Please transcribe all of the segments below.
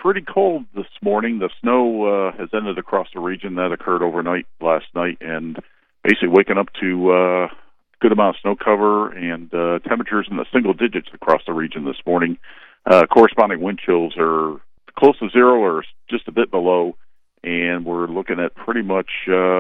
pretty cold this morning. The snow has ended across the region. That occurred overnight last night, and basically waking up to good amount of snow cover and temperatures in the single digits across the region this morning. Corresponding wind chills are close to zero or just a bit below, and we're looking at pretty much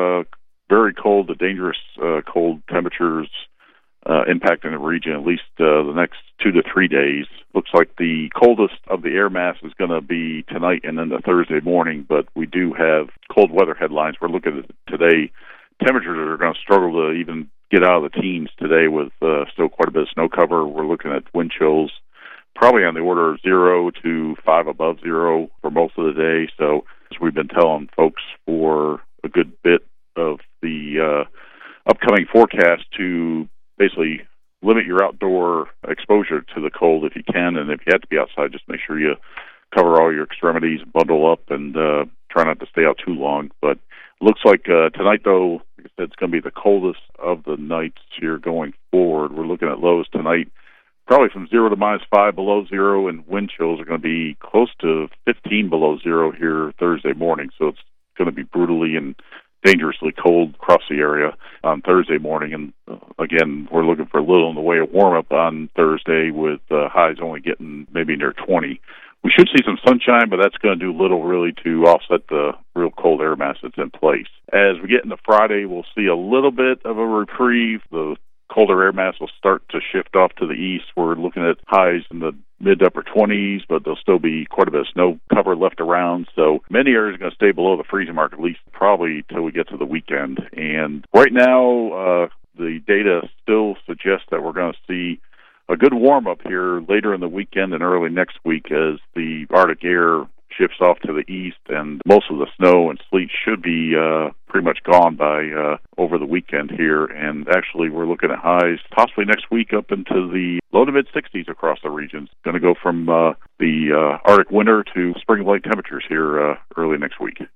very cold to dangerous cold temperatures impacting the region at least the next 2 to 3 days. Looks like the coldest of the air mass is going to be tonight and then the Thursday morning, but we do have cold weather headlines. We're looking at today. Temperatures are going to struggle to even get out of the teens today with still quite a bit of snow cover. We're looking at wind chills probably on the order of 0 to 5 above zero for most of the day. So as we've been telling folks for a good bit of the upcoming forecast to basically limit your outdoor exposure to the cold if you can, and if you have to be outside, just make sure you cover all your extremities, bundle up, and try not to stay out too long. But it looks like tonight, though, like I said, it's going to be the coldest of the nights here going forward. We're looking at lows tonight probably from 0 to -5 below zero, and wind chills are going to be close to 15 below zero here Thursday morning. So it's going to be brutally and dangerously cold across the area on Thursday morning. And again, we're looking for a little in the way of warm-up on Thursday with highs only getting maybe near 20. We should see some sunshine, but that's going to do little really to offset the real cold air mass that's in place. As we get into Friday, we'll see a little bit of a reprieve. The colder air mass will start to shift off to the east. We're looking at highs in the mid to upper 20s, but there'll still be quite a bit of snow cover left around. So many areas are going to stay below the freezing mark, at least probably till we get to the weekend. And right now, the data still suggests that we're going to see a good warm-up here later in the weekend and early next week as the Arctic air shifts off to the east, and most of the snow and sleet should be pretty much gone by over the weekend here. And actually, we're looking at highs possibly next week up into the low to mid-60s across the region. It's going to go from the Arctic winter to spring-like temperatures here early next week.